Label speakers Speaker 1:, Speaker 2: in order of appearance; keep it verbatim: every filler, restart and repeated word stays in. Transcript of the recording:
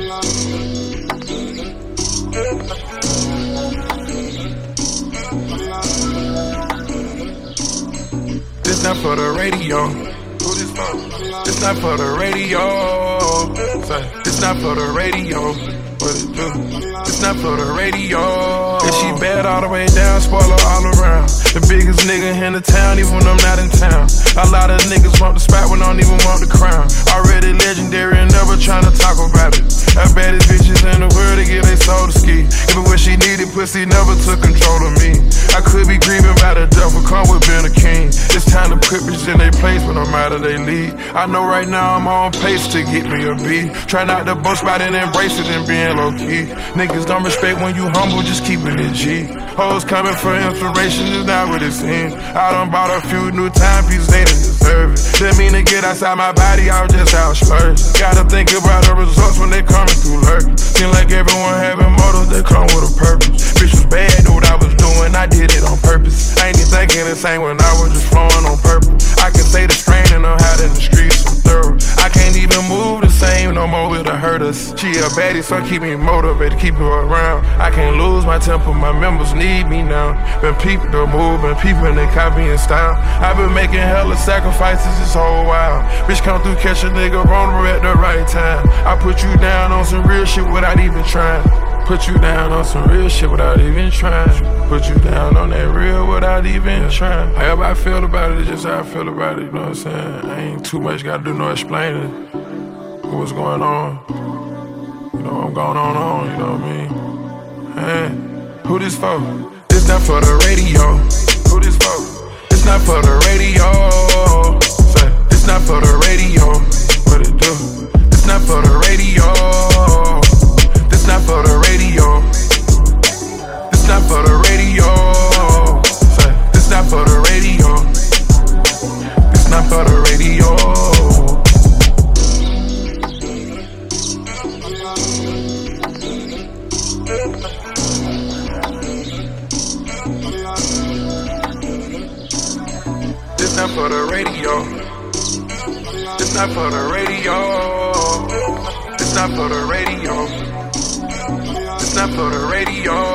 Speaker 1: This not for the radio. Who this for? This not for the radio. Say, this not for the radio. What it do? It's not for the radio. And she bad all the way down, spoiler all around. The biggest nigga in the town, even when I'm not in town. A lot of niggas want the spot when I don't even want the crown. Already legendary and never tryna talk about it. The baddest bitches in the world to get they soul to ski. Even when she needed pussy, never took control of me. I could be grieving by the devil, come with being a king. It's time to put bitches in their place when I'm out of their league. I know right now I'm on pace to get me a B. Try not to boast about it, embrace it and being low key. Niggas don't respect when you humble, just keeping it G. Hoes coming for inspiration is not what it seems. I done bought a few new timepieces, they didn't deserve it. Didn't mean to get outside my body, I was just out splurging. Gotta think about the results when they coming through lurking. Seem like everyone having motives, they come with a purpose. Bitch was bad, knew what I was doing, I did it on purpose. I ain't even thinking the same when I was just flowing on purpose. I can say the strain and I'm out in the streets, I'm thorough. I can't even move the same no more, it'll hurt us. She a baddie, so keep me motivated, keep her around. I can't lose my temper, my members need me now. Been peeping the move, been peeping they copying style. I've been making hella sacrifices this whole while. Bitch come through, catch a nigga vulnerable at the right time. I put you down on some real shit without even trying. Put you down on some real shit without even trying. Put you down on that real without even trying. However I feel about it, it's just how I feel about it, you know what I'm saying? I ain't too much gotta do no explaining what's going on. You know, I'm going on on, you know what I mean? Hey, who this for? This not for the radio. Who this for? This not for the radio. Say, this not for the radio. What it do? This not for the radio. This not for the radio. This not for the radio. Say, this not for the radio. This not for the radio. This not for the radio. This not for the radio. This not for the radio. It's not for the radio.